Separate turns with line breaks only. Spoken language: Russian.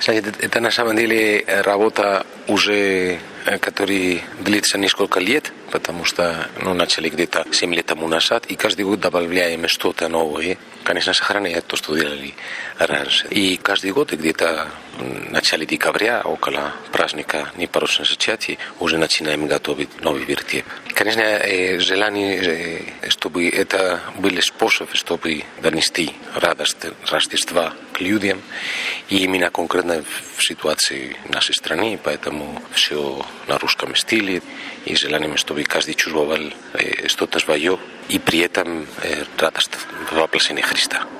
Это на самом деле работа уже, которая длится несколько лет, потому что начали где-то 7 лет тому назад, и каждый год добавляем что-то новое. Конечно, сохраняя то, что делали раньше. И каждый год где-то в начале декабря, около праздника непорочного зачатия, уже начинаем готовить новый вертеп. Конечно, желание, чтобы это был способ, чтобы донести радость Рождества к людям, и именно конкретно в ситуации нашей страны, поэтому все на русском стиле, и желание, чтобы каждый чувствовал что-то свое, и при этом радость воплощения Христа.